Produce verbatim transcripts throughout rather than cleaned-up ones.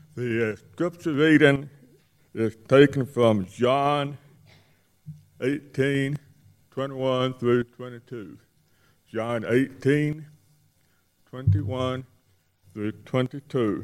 The uh, scripture reading is taken from John eighteen, twenty-one through twenty-two. John eighteen, twenty-one through twenty-two.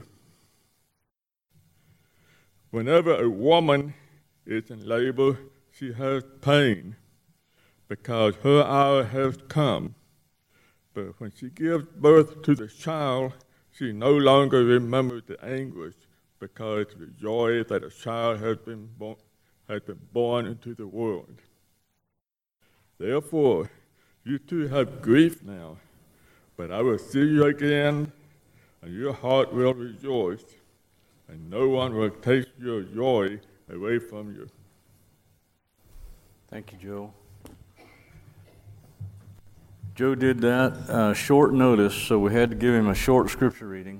Whenever a woman is in labor, she has pain because her hour has come. But when she gives birth to the child, she no longer remembers the anguish because of the joy that a child has been born, has been born into the world. Therefore, you too have grief now, but I will see you again, and your heart will rejoice, and no one will take your joy away from you. Thank you, Joe. Joe did that uh, short notice, so we had to give him a short scripture reading.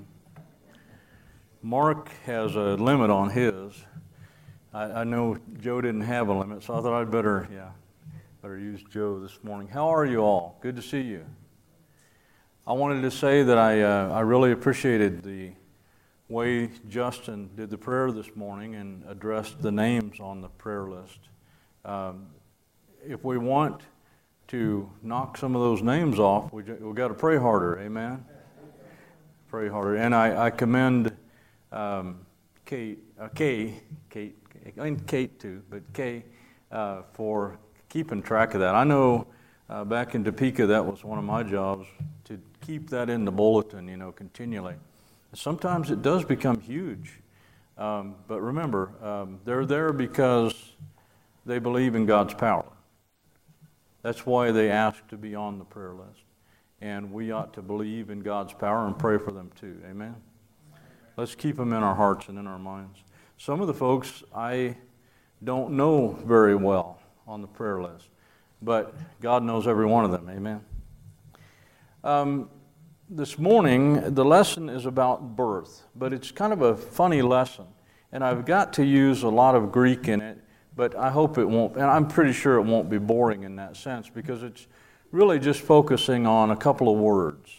Mark has a limit on his. I, I know Joe didn't have a limit, so I thought I'd better, yeah, better use Joe this morning. How are you all? Good to see you. I wanted to say that I uh, I really appreciated the way Justin did the prayer this morning and addressed the names on the prayer list. Um, if we want to knock some of those names off, we we got to pray harder. Amen. Pray harder, and I, I commend um, Kate, uh, Kay, Kate, I mean Kate too, but Kay uh, for keeping track of that. I know uh, back in Topeka that was one of my jobs to keep that in the bulletin, you know, continually. Sometimes it does become huge, um, but remember, um, they're there because they believe in God's power. That's why they ask to be on the prayer list. And we ought to believe in God's power and pray for them too. Amen? Let's keep them in our hearts and in our minds. Some of the folks I don't know very well on the prayer list, but God knows every one of them. Amen? Um, this morning, the lesson is about birth, but it's kind of a funny lesson. And I've got to use a lot of Greek in it, but I hope it won't, and I'm pretty sure it won't be boring in that sense because it's really just focusing on a couple of words.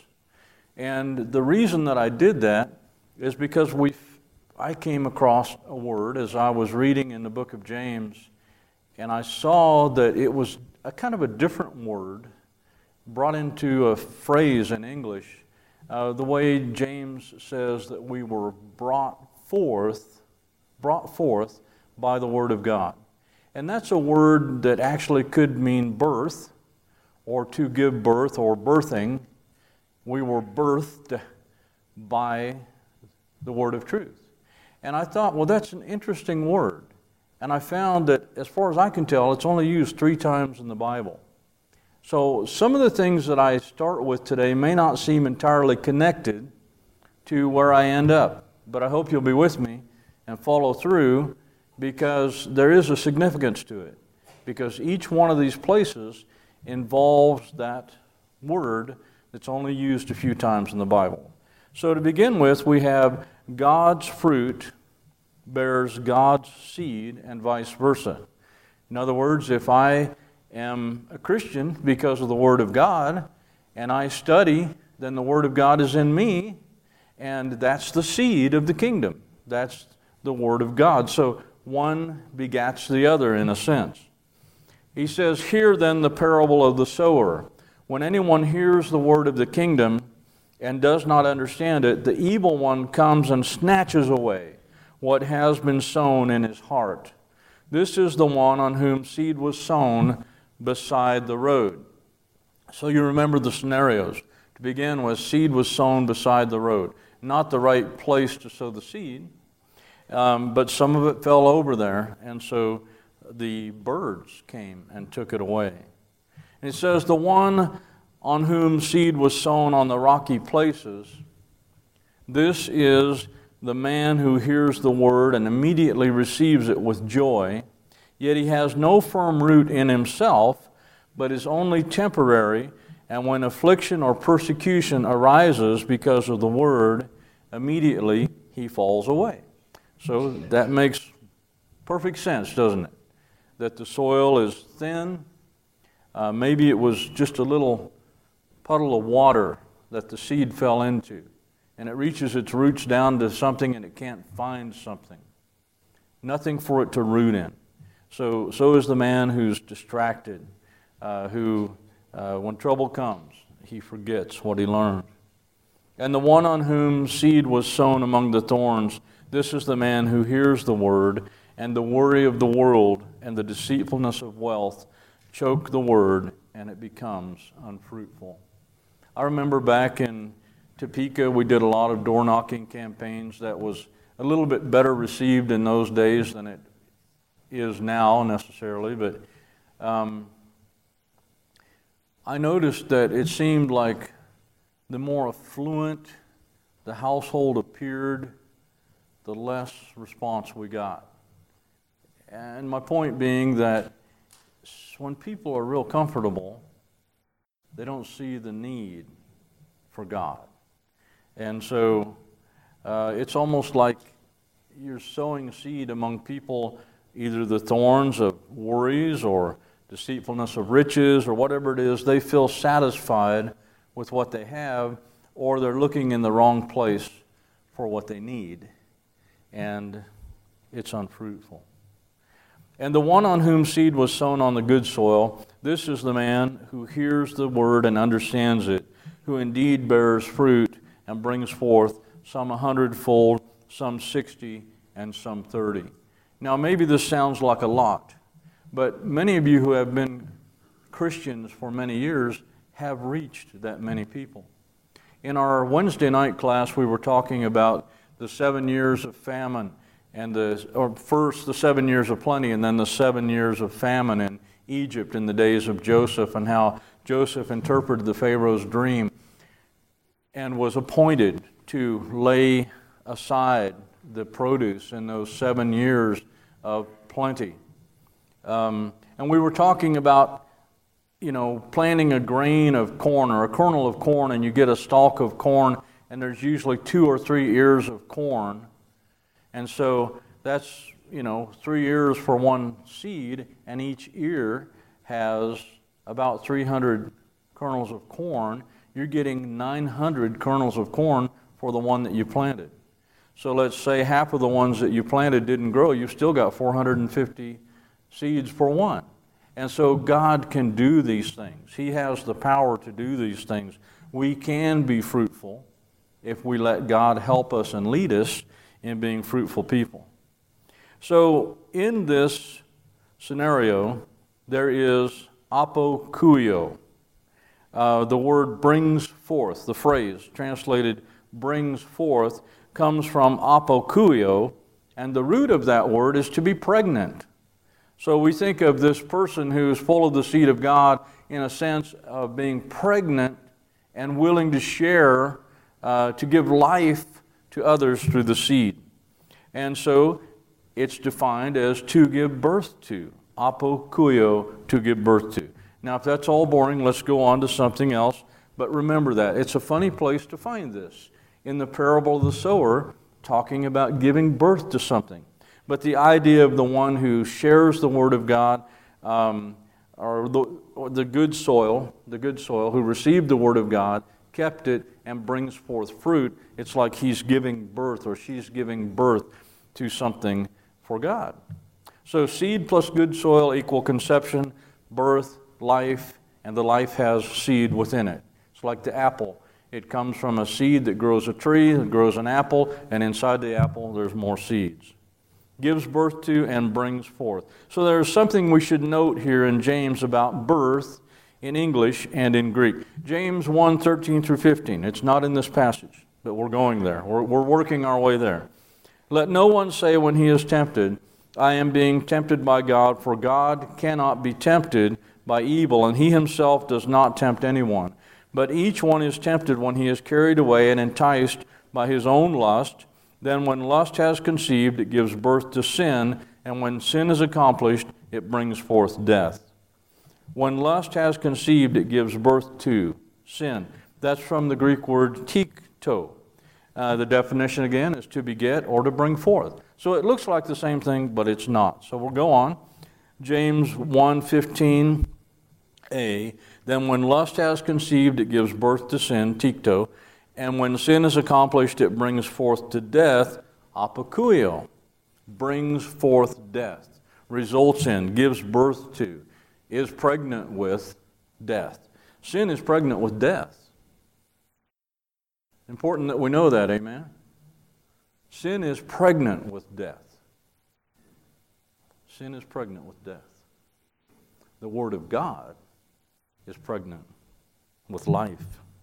And the reason that I did that is because we, I came across a word as I was reading in the book of James, and I saw that it was a kind of a different word brought into a phrase in English, uh, the way James says that we were brought forth, brought forth by the word of God. And that's a word that actually could mean birth, or to give birth, or birthing. We were birthed by the word of truth. And I thought, well, that's an interesting word. And I found that, as far as I can tell, it's only used three times in the Bible. So some of the things that I start with today may not seem entirely connected to where I end up. But I hope you'll be with me and follow through, because there is a significance to it. Because each one of these places involves that word that's only used a few times in the Bible. So to begin with, we have God's fruit bears God's seed and vice versa. In other words, if I am a Christian because of the Word of God and I study, then the Word of God is in me, and that's the seed of the kingdom. That's the Word of God. So one begats the other in a sense. He says, "Hear then the parable of the sower. When anyone hears the word of the kingdom and does not understand it, the evil one comes and snatches away what has been sown in his heart. This is the one on whom seed was sown beside the road." So you remember the scenarios. To begin with, seed was sown beside the road. Not the right place to sow the seed, um, but some of it fell over there, and so the birds came and took it away. And it says, the one on whom seed was sown on the rocky places, this is the man who hears the word and immediately receives it with joy, yet he has no firm root in himself, but is only temporary, and when affliction or persecution arises because of the word, immediately he falls away. So that makes perfect sense, doesn't it? That the soil is thin. Uh, maybe it was just a little puddle of water that the seed fell into. and it reaches its roots down to something and it can't find something. Nothing for it to root in. So, so is the man who's distracted, uh, who, uh, when trouble comes, he forgets what he learned. And the one on whom seed was sown among the thorns, this is the man who hears the word, and the worry of the world and the deceitfulness of wealth choke the word, and it becomes unfruitful. I remember back in Topeka, we did a lot of door knocking campaigns. That was a little bit better received in those days than it is now necessarily, but um, I noticed that it seemed like the more affluent the household appeared, the less response we got. And my point being that when people are real comfortable, they don't see the need for God. And so uh, it's almost like you're sowing seed among people, either the thorns of worries or deceitfulness of riches or whatever it is. They feel satisfied with what they have, or they're looking in the wrong place for what they need, and it's unfruitful. And the one on whom seed was sown on the good soil, this is the man who hears the word and understands it, who indeed bears fruit and brings forth some a hundredfold, some sixty, and some thirty. Now, maybe this sounds like a lot, but many of you who have been Christians for many years have reached that many people. In our Wednesday night class, we were talking about the seven years of famine, and the or first the seven years of plenty, and then the seven years of famine in Egypt in the days of Joseph, and how Joseph interpreted the Pharaoh's dream and was appointed to lay aside the produce in those seven years of plenty. Um, and we were talking about, you know, planting a grain of corn or a kernel of corn, and you get a stalk of corn, and there's usually two or three ears of corn. And so that's, you know, three ears for one seed, and each ear has about three hundred kernels of corn. You're getting nine hundred kernels of corn for the one that you planted. So let's say half of the ones that you planted didn't grow, you've still got four hundred fifty seeds for one. And so God can do these things. He has the power to do these things. We can be fruitful if we let God help us and lead us in being fruitful people. So in this scenario, there is apokuio. Uh, the word brings forth, the phrase translated brings forth, comes from apokuio, and the root of that word is to be pregnant. So we think of this person who is full of the seed of God in a sense of being pregnant and willing to share, uh, to give life to others through the seed. And so it's defined as to give birth to, apokuio, to give birth to. Now, if that's all boring, let's go on to something else. But remember that. It's a funny place to find this. In the parable of the sower, talking about giving birth to something. But the idea of the one who shares the Word of God, um, or, the, or the good soil, the good soil, who received the Word of God, kept it, and brings forth fruit, it's like he's giving birth, or she's giving birth to something for God. So seed plus good soil equal conception, birth, life, and the life has seed within it. It's like the apple. It comes from a seed that grows a tree, that grows an apple, and inside the apple there's more seeds. Gives birth to and brings forth. So there's something we should note here in James about birth in English and in Greek. James one, thirteen through fifteen. It's not in this passage, but we're going there. We're, we're working our way there. Let no one say when he is tempted, I am being tempted by God, for God cannot be tempted by evil, and he himself does not tempt anyone. But each one is tempted when he is carried away and enticed by his own lust. Then when lust has conceived, it gives birth to sin, and when sin is accomplished, it brings forth death. When lust has conceived, it gives birth to sin. That's from the Greek word tikto. Uh, the definition again is to beget or to bring forth. So it looks like the same thing, but it's not. So we'll go on. James one fifteen a. Then when lust has conceived, it gives birth to sin, tikto. And when sin is accomplished, it brings forth to death, apokuio, brings forth death, results in, gives birth to, is pregnant with death. Sin is pregnant with death. Important that we know that, amen? Sin is pregnant with death. Sin is pregnant with death. The Word of God is pregnant with life.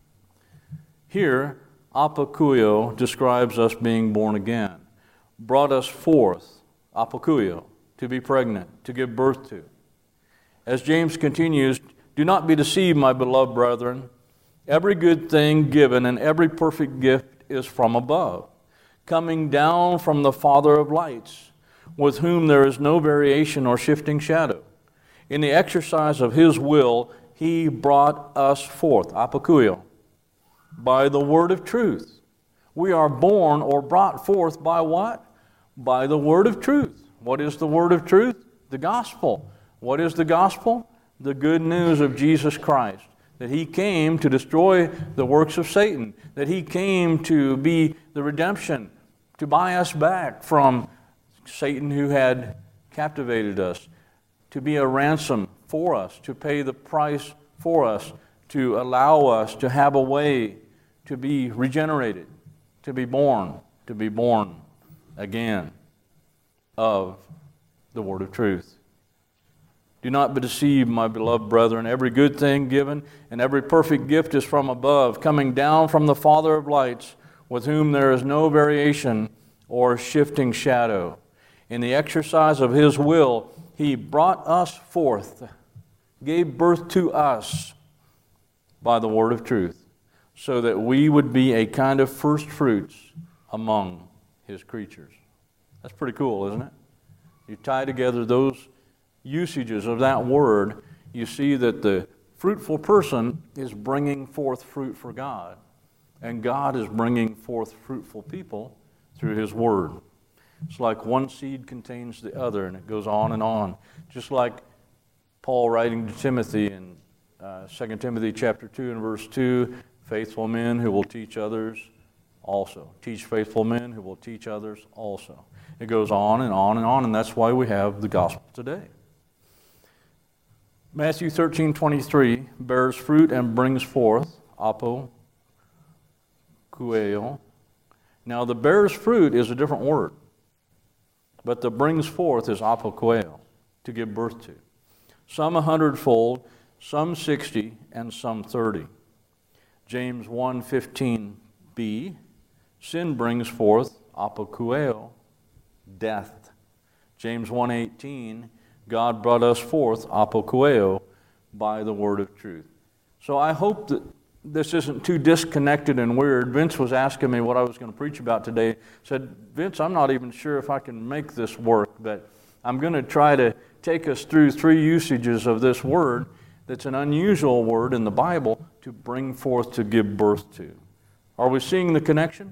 Here, apokuio describes us being born again. Brought us forth, apokuio, to be pregnant, to give birth to. As James continues, do not be deceived, my beloved brethren. Every good thing given and every perfect gift is from above, coming down from the Father of lights, with whom there is no variation or shifting shadow. In the exercise of His will, He brought us forth, apokuio, by the word of truth. We are born or brought forth by what? By the word of truth. What is the word of truth? The gospel. What is the gospel? The good news of Jesus Christ. That He came to destroy the works of Satan. That He came to be the redemption, to buy us back from Satan who had captivated us, to be a ransom for us, to pay the price for us, to allow us to have a way to be regenerated, to be born, to be born again of the word of truth. Do not be deceived, my beloved brethren. Every good thing given and every perfect gift is from above, coming down from the Father of lights, with whom there is no variation or shifting shadow. In the exercise of His will, He brought us forth, gave birth to us by the word of truth, so that we would be a kind of first fruits among His creatures. That's pretty cool, isn't it? You tie together those usages of that word, you see that the fruitful person is bringing forth fruit for God, and God is bringing forth fruitful people through His word. It's like one seed contains the other, and it goes on and on. Just like Paul writing to Timothy in uh, Second Timothy chapter two and verse two, faithful men who will teach others also. Teach faithful men who will teach others also. It goes on and on and on, and that's why we have the gospel today. Matthew thirteen twenty-three, bears fruit and brings forth, apokueo. Now the bears fruit is a different word, but the brings forth is apokueo, to give birth to. Some a hundredfold, some sixty, and some thirty. James one fifteen b, sin brings forth, apokueo, death. James one eighteen, God brought us forth, apokueo, by the word of truth. So I hope that this isn't too disconnected and weird. Vince was asking me what I was going to preach about today. I said, Vince, I'm not even sure if I can make this work, but I'm going to try to take us through three usages of this word that's an unusual word in the Bible to bring forth, to give birth to. Are we seeing the connection?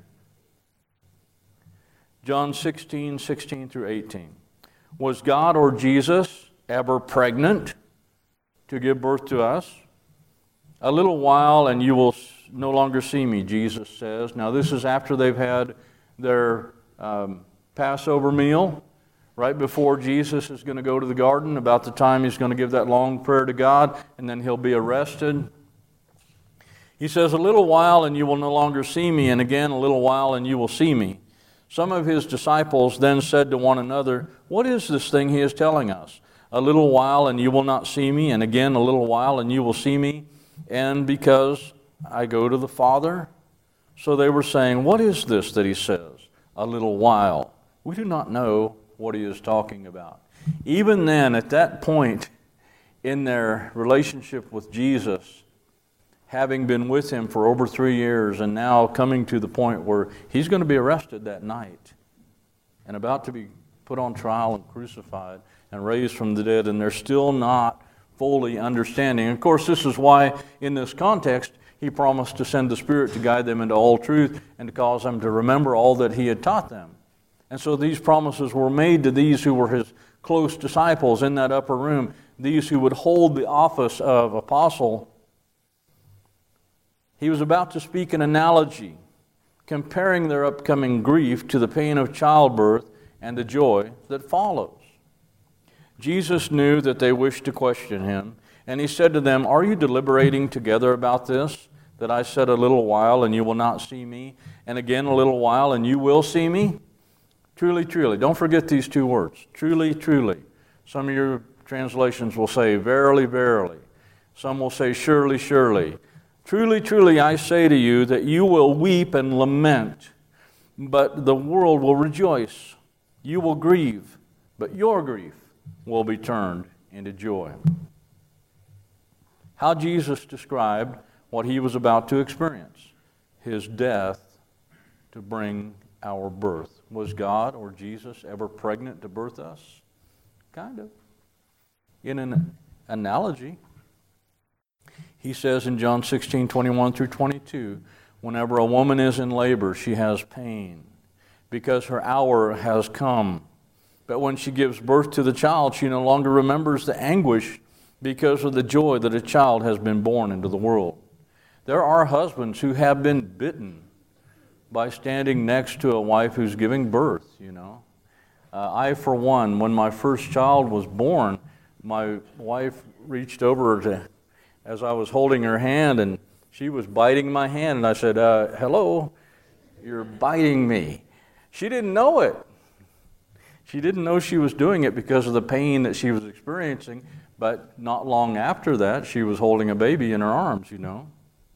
John sixteen, sixteen through eighteen. Was God or Jesus ever pregnant to give birth to us? A little while and you will no longer see me, Jesus says. Now this is after they've had their um, Passover meal, right before Jesus is going to go to the garden, about the time He's going to give that long prayer to God, and then He'll be arrested. He says, a little while and you will no longer see me, and again a little while and you will see me. Some of His disciples then said to one another, what is this thing He is telling us? A little while and you will not see me, and again a little while and you will see me, and because I go to the Father? So they were saying, what is this that He says? A little while. We do not know what He is talking about. Even then, at that point in their relationship with Jesus, having been with Him for over three years and now coming to the point where He's going to be arrested that night and about to be put on trial and crucified and raised from the dead, and they're still not fully understanding. And of course, this is why in this context He promised to send the Spirit to guide them into all truth and to cause them to remember all that He had taught them. And so these promises were made to these who were His close disciples in that upper room, these who would hold the office of apostle. He was about to speak an analogy, comparing their upcoming grief to the pain of childbirth and the joy that follows. Jesus knew that they wished to question him, and he said to them, "Are you deliberating together about this, that I said a little while and you will not see me, and again a little while and you will see me? Truly, truly." Don't forget these two words. Truly, truly. Some of your translations will say, "Verily, verily." Some will say, "Surely, surely." Truly, truly, I say to you that you will weep and lament, but the world will rejoice. You will grieve, but your grief will be turned into joy. How Jesus described what he was about to experience, his death to bring our birth. Was God or Jesus ever pregnant to birth us? Kind of. In an analogy, he says in John sixteen, twenty-one through twenty-two, whenever a woman is in labor, she has pain because her hour has come. But when she gives birth to the child, she no longer remembers the anguish because of the joy that a child has been born into the world. There are husbands who have been bitten by standing next to a wife who's giving birth, you know. Uh, I, for one, when my first child was born, my wife reached over to, as I was holding her hand, and she was biting my hand, and I said, uh, "Hello, you're biting me." She didn't know it. She didn't know she was doing it because of the pain that she was experiencing, but not long after that, she was holding a baby in her arms, you know.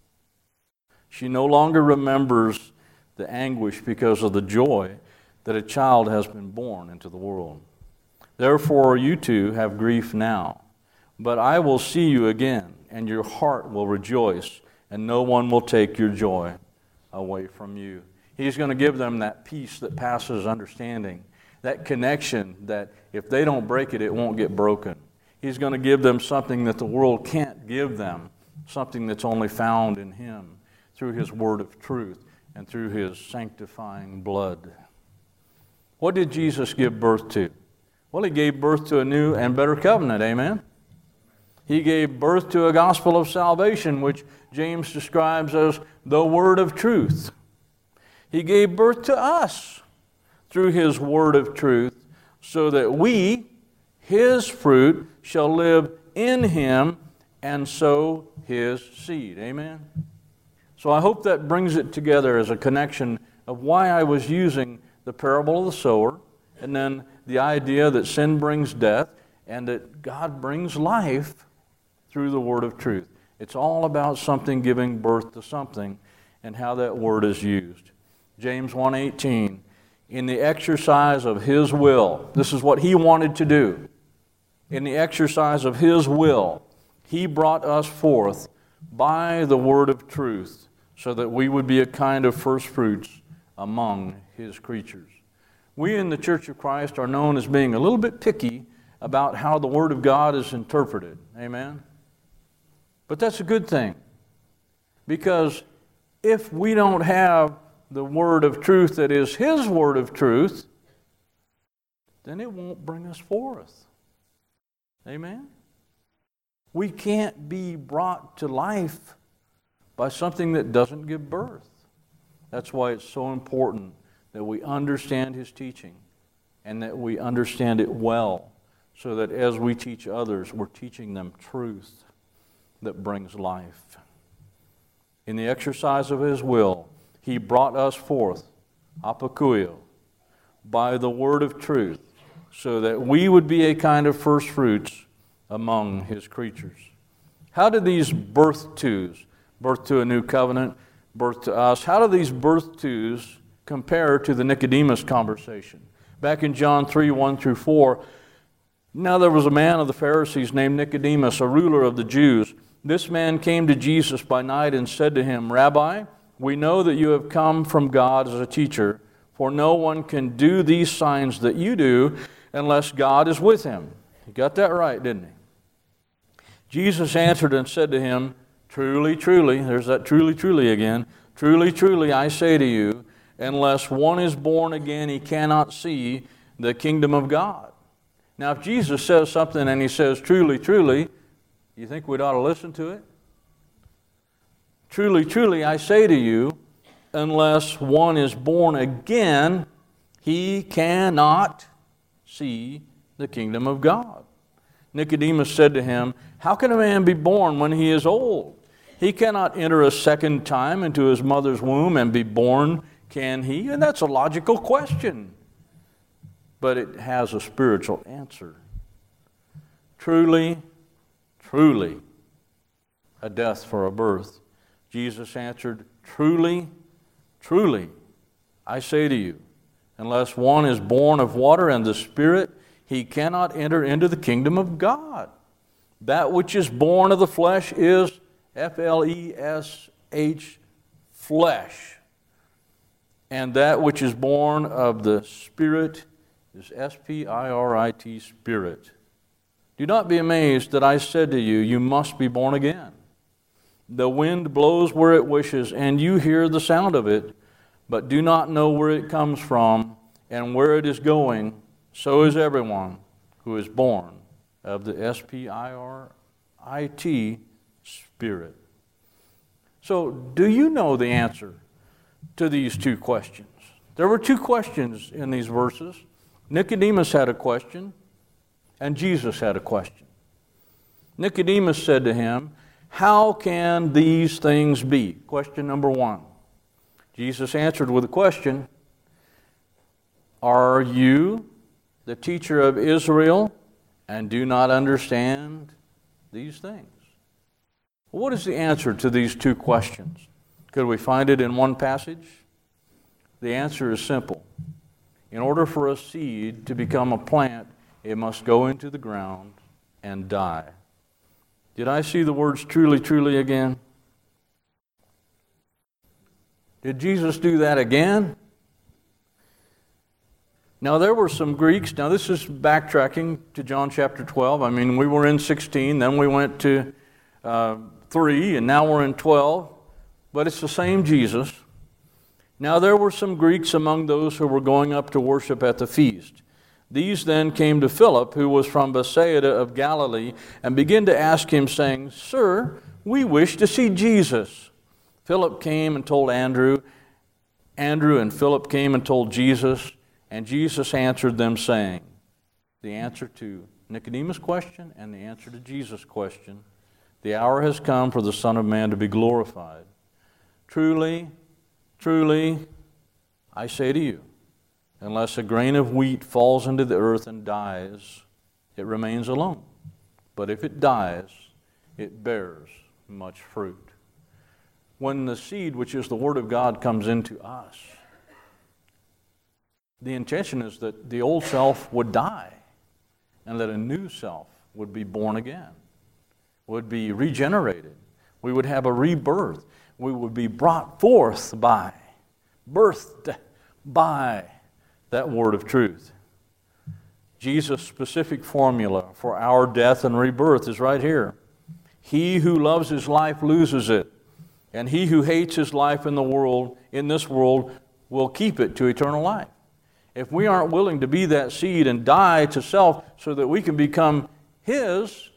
She no longer remembers the anguish because of the joy that a child has been born into the world. Therefore, you too have grief now, but I will see you again, and your heart will rejoice, and no one will take your joy away from you. He's going to give them that peace that passes understanding, that connection that if they don't break it, it won't get broken. He's going to give them something that the world can't give them, something that's only found in him through his word of truth and through his sanctifying blood. What did Jesus give birth to? Well, he gave birth to a new and better covenant, amen? He gave birth to a gospel of salvation, which James describes as the word of truth. He gave birth to us through his word of truth, so that we, his fruit, shall live in him and sow his seed. Amen? So I hope that brings it together as a connection of why I was using the parable of the sower, and then the idea that sin brings death and that God brings life through the word of truth. It's all about something giving birth to something and how that word is used. James one eighteen, in the exercise of his will, this is what he wanted to do. In the exercise of his will, he brought us forth by the word of truth so that we would be a kind of first fruits among his creatures. We in the Church of Christ are known as being a little bit picky about how the word of God is interpreted. Amen? But that's a good thing, because if we don't have the word of truth that is his word of truth, then it won't bring us forth. Amen? We can't be brought to life by something that doesn't give birth. That's why it's so important that we understand his teaching and that we understand it well, so that as we teach others, we're teaching them truth that brings life. In the exercise of his will, he brought us forth, apokuio, by the word of truth, so that we would be a kind of first fruits among his creatures. How do these birth twos, birth to a new covenant, birth to us, how do these birth twos compare to the Nicodemus conversation? Back in John three, one through four, now there was a man of the Pharisees named Nicodemus, a ruler of the Jews. This man came to Jesus by night and said to him, "Rabbi, we know that you have come from God as a teacher, for no one can do these signs that you do unless God is with him." He got that right, didn't he? Jesus answered and said to him, "Truly, truly," there's that truly, truly again, "truly, truly, I say to you, unless one is born again, he cannot see the kingdom of God." Now, if Jesus says something and he says, "Truly, truly," you think we'd ought to listen to it? Truly, truly, I say to you, unless one is born again, he cannot see the kingdom of God. Nicodemus said to him, how can a man be born when he is old? He cannot enter a second time into his mother's womb and be born, can he? And that's a logical question, but it has a spiritual answer. Truly, truly, a death for a birth. Jesus answered, truly, truly, I say to you, unless one is born of water and the Spirit, he cannot enter into the kingdom of God. That which is born of the flesh is F L E S H, flesh. And that which is born of the Spirit is S P I R I T, spirit. Do not be amazed that I said to you, you must be born again. The wind blows where it wishes, and you hear the sound of it, but do not know where it comes from and where it is going. So is everyone who is born of the S P I R I T, Spirit. So, do you know the answer to these two questions? There were two questions in these verses. Nicodemus had a question, and Jesus had a question. Nicodemus said to him, how can these things be? Question number one. Jesus answered with a question, are you the teacher of Israel and do not understand these things? What is the answer to these two questions? Could we find it in one passage? The answer is simple. In order for a seed to become a plant, it must go into the ground and die. Did I see the words truly, truly again? Did Jesus do that again? Now, there were some Greeks. Now, this is backtracking to John chapter twelve. I mean, we were in sixteen, then we went to uh, three, and now we're in twelve. But it's the same Jesus. Now, there were some Greeks among those who were going up to worship at the feast. These then came to Philip, who was from Bethsaida of Galilee, and began to ask him, saying, Sir, we wish to see Jesus. Philip came and told Andrew. Andrew and Philip came and told Jesus, and Jesus answered them, saying, the answer to Nicodemus' question and the answer to Jesus' question, the hour has come for the Son of Man to be glorified. Truly, truly, I say to you, unless a grain of wheat falls into the earth and dies, it remains alone. But if it dies, it bears much fruit. When the seed, which is the Word of God, comes into us, the intention is that the old self would die and that a new self would be born again, would be regenerated. We would have a rebirth. We would be brought forth by, birthed by that word of truth. Jesus' specific formula for our death and rebirth is right here. He who loves his life loses it, and he who hates his life in the world, in this world, will keep it to eternal life. If we aren't willing to be that seed and die to self so that we can become his,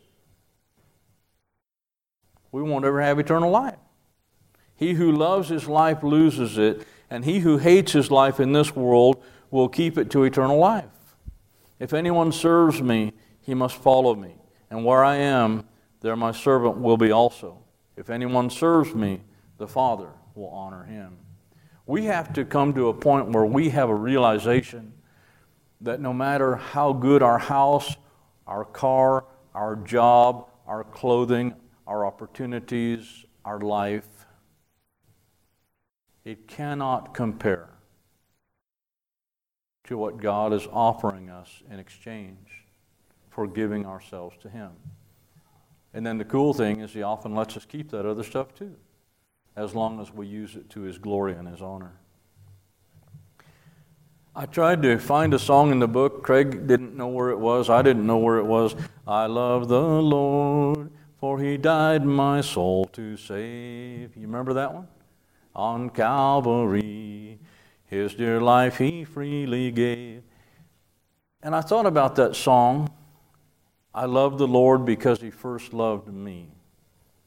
we won't ever have eternal life. He who loves his life loses it, and he who hates his life in this world will keep it to eternal life. If anyone serves me, he must follow me, and where I am, there my servant will be also. If anyone serves me, the Father will honor him. We have to come to a point where we have a realization that no matter how good our house, our car, our job, our clothing, our opportunities, our life, it cannot compare to what God is offering us in exchange for giving ourselves to Him. And then the cool thing is He often lets us keep that other stuff too, as long as we use it to His glory and His honor. I tried to find a song in the book. Craig didn't know where it was. I didn't know where it was. I love the Lord, for He died my soul to save. You remember that one? On Calvary, His dear life He freely gave. And I thought about that song. I love the Lord because He first loved me.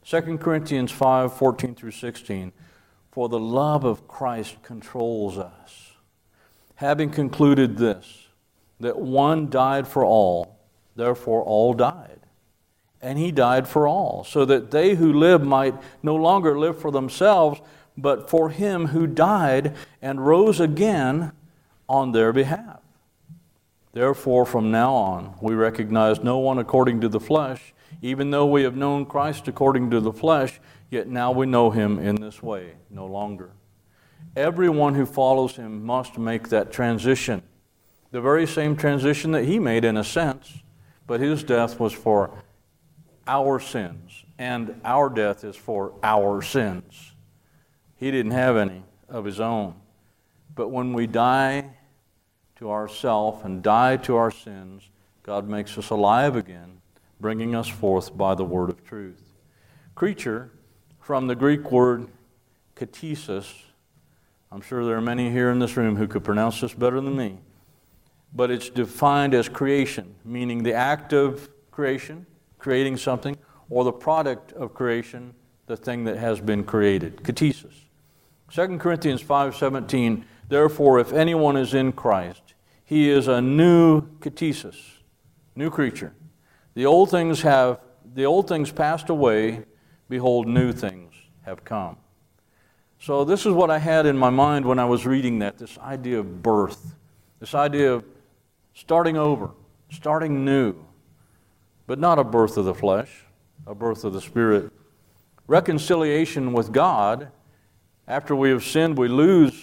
Second Corinthians five, fourteen through sixteen. For the love of Christ controls us, having concluded this, that one died for all, therefore all died. And he died for all, so that they who live might no longer live for themselves, but for him who died and rose again on their behalf. Therefore, from now on, we recognize no one according to the flesh, even though we have known Christ according to the flesh, yet now we know him in this way, no longer. Everyone who follows him must make that transition, the very same transition that he made in a sense, but his death was for our sins, and our death is for our sins. He didn't have any of his own. But when we die to ourself and die to our sins, God makes us alive again, bringing us forth by the word of truth. Creature, from the Greek word katesis, I'm sure there are many here in this room who could pronounce this better than me, but it's defined as creation, meaning the act of creation, creating something, or the product of creation, the thing that has been created. Katesis. Second Corinthians five seventeen, therefore, if anyone is in Christ, he is a new katesis, new creature. The old things have, the old things passed away, behold, new things have come. So this is what I had in my mind when I was reading that, this idea of birth, this idea of starting over, starting new, but not a birth of the flesh, a birth of the Spirit. Reconciliation with God, after we have sinned, we lose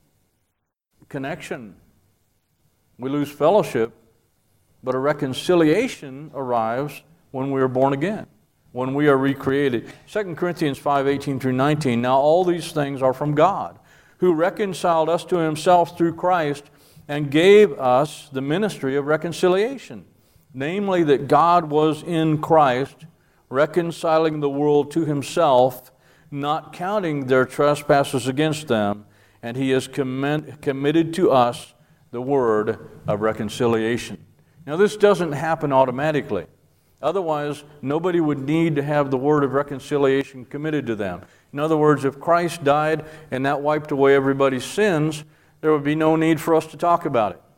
connection, we lose fellowship, but a reconciliation arrives when we are born again, when we are recreated. Second Corinthians five eighteen through nineteen, now all these things are from God, who reconciled us to himself through Christ and gave us the ministry of reconciliation. Namely, that God was in Christ, reconciling the world to himself, not counting their trespasses against them, and he has commit, committed to us the word of reconciliation. Now, this doesn't happen automatically. Otherwise, nobody would need to have the word of reconciliation committed to them. In other words, if Christ died and that wiped away everybody's sins, there would be no need for us to talk about it.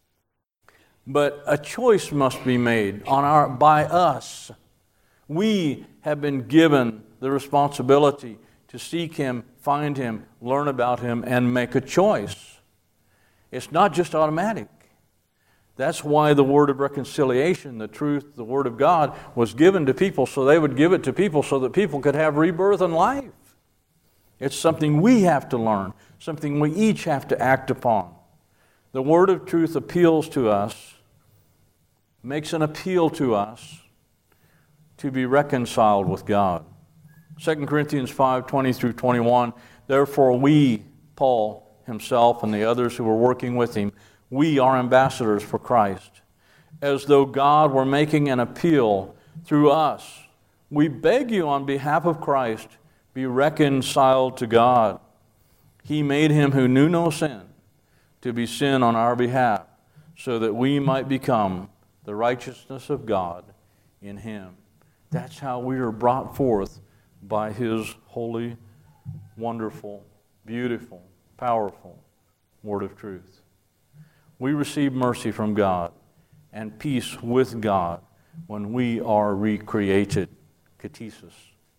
But a choice must be made on our, by us. We have been given the responsibility to seek him, find him, learn about him, and make a choice. It's not just automatic. That's why the word of reconciliation, the truth, the word of God, was given to people so they would give it to people so that people could have rebirth and life. It's something we have to learn, something we each have to act upon. The word of truth appeals to us, makes an appeal to us to be reconciled with God. Second Corinthians five twenty through twenty-one, therefore we, Paul himself and the others who were working with him, we are ambassadors for Christ, as though God were making an appeal through us. We beg you on behalf of Christ, be reconciled to God. He made him who knew no sin to be sin on our behalf, so that we might become the righteousness of God in him. That's how we are brought forth by his holy, wonderful, beautiful, powerful word of truth. We receive mercy from God and peace with God when we are recreated. Katesis.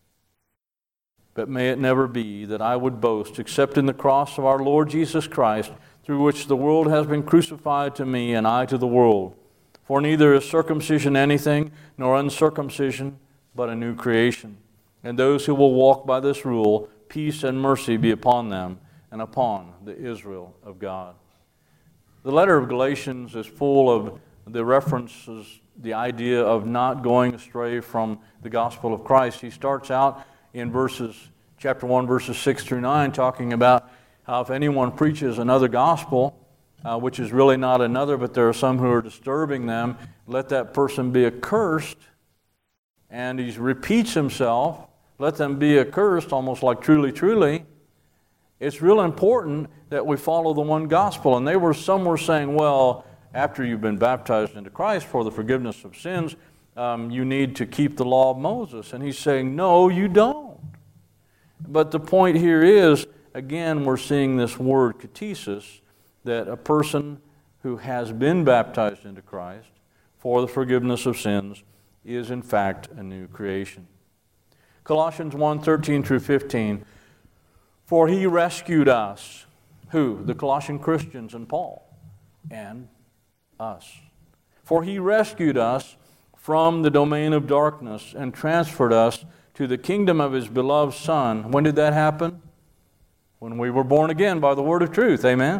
But may it never be that I would boast except in the cross of our Lord Jesus Christ, through which the world has been crucified to me and I to the world. For neither is circumcision anything, nor uncircumcision, but a new creation. And those who will walk by this rule, peace and mercy be upon them and upon the Israel of God. The letter of Galatians is full of the references, the idea of not going astray from the gospel of Christ. He starts out in verses, chapter one, verses six through nine, talking about how if anyone preaches another gospel, uh, which is really not another, but there are some who are disturbing them, let that person be accursed. And he repeats himself, let them be accursed, almost like truly, truly. It's real important that we follow the one gospel. And they were, some were saying, well, after you've been baptized into Christ for the forgiveness of sins, um, you need to keep the law of Moses. And he's saying, no, you don't. But the point here is, again, we're seeing this word katesis, that a person who has been baptized into Christ for the forgiveness of sins is in fact a new creation. Colossians one, thirteen through fifteen, for he rescued us. Who? The Colossian Christians and Paul and us. For he rescued us from the domain of darkness and transferred us to the kingdom of his beloved Son. When did that happen? When we were born again by the word of truth. Amen?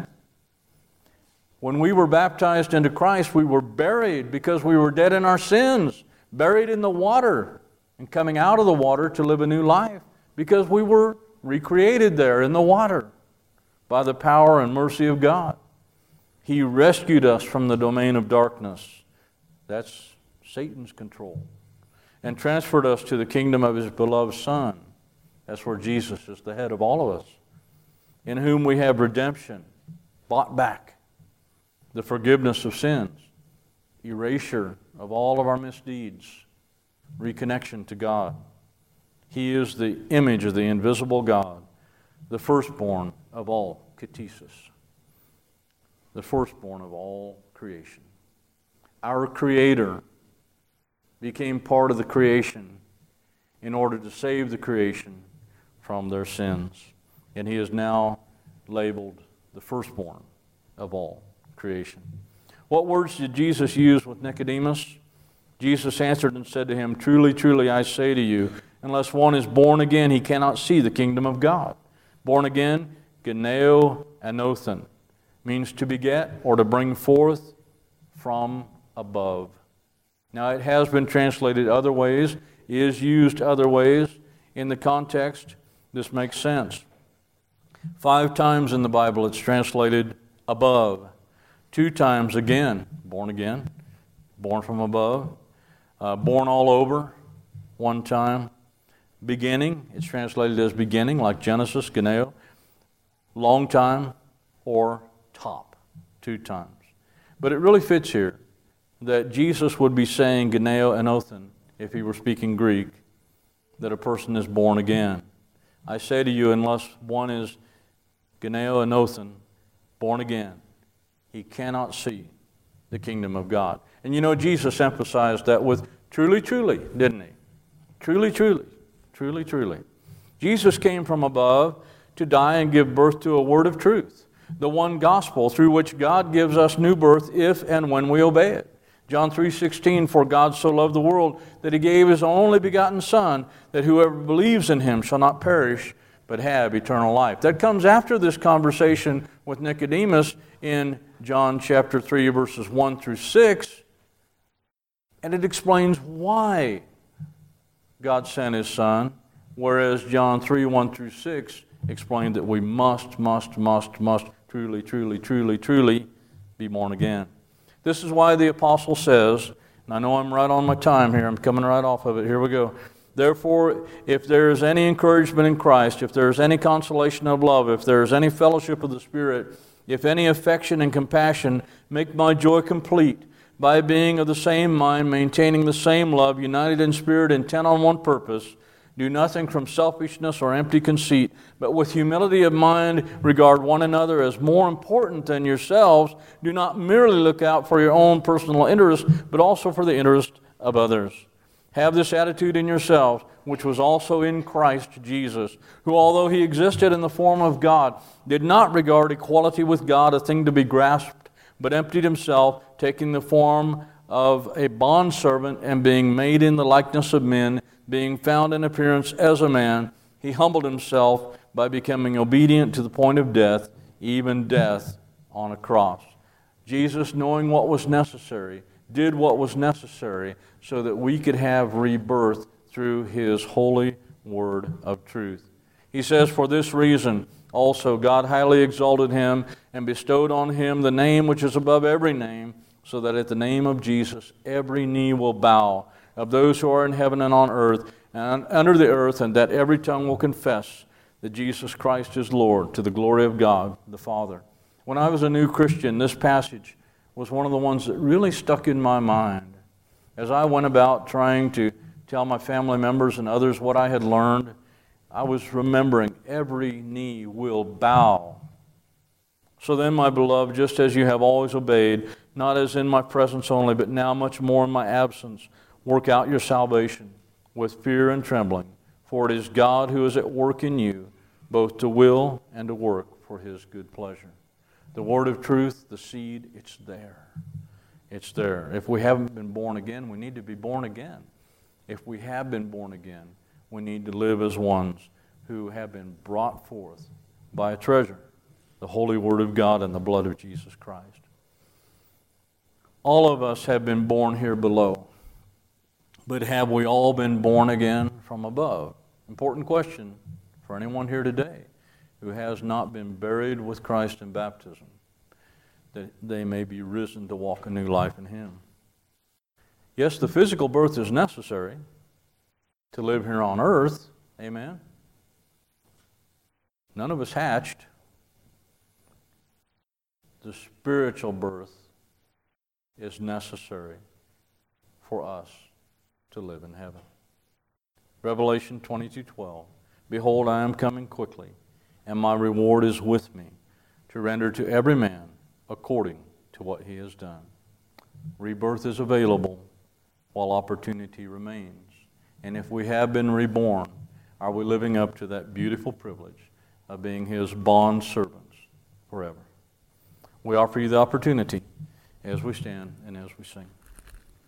When we were baptized into Christ, we were buried because we were dead in our sins, buried in the water, and coming out of the water to live a new life because we were recreated there in the water by the power and mercy of God. He rescued us from the domain of darkness. That's Satan's control. And transferred us to the kingdom of his beloved Son. That's where Jesus is the head of all of us. In whom we have redemption, bought back, the forgiveness of sins, erasure of all of our misdeeds, reconnection to God. He is the image of the invisible God, the firstborn of all katesis, the firstborn of all creation. Our Creator became part of the creation in order to save the creation from their sins. And He is now labeled the firstborn of all creation. What words did Jesus use with Nicodemus? Jesus answered and said to him, truly, truly, I say to you, unless one is born again, he cannot see the kingdom of God. Born again, geneo anothen, means to beget or to bring forth from above. Now, it has been translated other ways, is used other ways. In the context, this makes sense. Five times in the Bible it's translated above. Two times again, born again, born from above, uh, born all over, one time. Beginning, it's translated as beginning, like Genesis, geneo. Long time, or top, two times. But it really fits here that Jesus would be saying geneo anothen, if he were speaking Greek, that a person is born again. I say to you, unless one is geneo anothen, born again, he cannot see the kingdom of God. And you know, Jesus emphasized that with truly, truly, didn't he? Truly, truly, truly, truly. Jesus came from above to die and give birth to a word of truth, the one gospel through which God gives us new birth if and when we obey it. John three sixteen, for God so loved the world that he gave his only begotten Son, that whoever believes in him shall not perish, but have eternal life. That comes after this conversation with Nicodemus in John chapter three, verses one through six, and it explains why God sent his Son, whereas John three, one through six explained that we must, must, must, must truly, truly, truly, truly be born again. This is why the apostle says, and I know I'm right on my time here, I'm coming right off of it, here we go. Therefore, if there is any encouragement in Christ, if there is any consolation of love, if there is any fellowship of the Spirit, if any affection and compassion, make my joy complete by being of the same mind, maintaining the same love, united in spirit, intent on one purpose. Do nothing from selfishness or empty conceit, but with humility of mind regard one another as more important than yourselves. Do not merely look out for your own personal interest, but also for the interest of others. Have this attitude in yourselves, which was also in Christ Jesus, who, although he existed in the form of God, did not regard equality with God a thing to be grasped, but emptied himself, taking the form of a bondservant and being made in the likeness of men, being found in appearance as a man, he humbled himself by becoming obedient to the point of death, even death on a cross. Jesus, knowing what was necessary, did what was necessary so that we could have rebirth through his holy word of truth. He says, for this reason also God highly exalted him and bestowed on him the name which is above every name, so that at the name of Jesus every knee will bow, of those who are in heaven and on earth and under the earth, and that every tongue will confess that Jesus Christ is Lord, to the glory of God the Father. When I was a new Christian, this passage was one of the ones that really stuck in my mind. As I went about trying to tell my family members and others what I had learned, I was remembering every knee will bow. So then, my beloved, just as you have always obeyed, not as in my presence only, but now much more in my absence, work out your salvation with fear and trembling, for it is God who is at work in you, both to will and to work for His good pleasure. The word of truth, the seed, it's there. It's there. If we haven't been born again, we need to be born again. If we have been born again, we need to live as ones who have been brought forth by a treasure, the holy word of God and the blood of Jesus Christ. All of us have been born here below, but have we all been born again from above? Important question for anyone here today who has not been buried with Christ in baptism, that they may be risen to walk a new life in Him. Yes, the physical birth is necessary to live here on earth. Amen. None of us hatched. The spiritual birth is necessary for us to live in heaven. Revelation twenty-two twelve. Behold, I am coming quickly, and my reward is with me, to render to every man according to what he has done. Rebirth is available while opportunity remains. And if we have been reborn, are we living up to that beautiful privilege of being His bond servants forever? We offer you the opportunity as we stand and as we sing.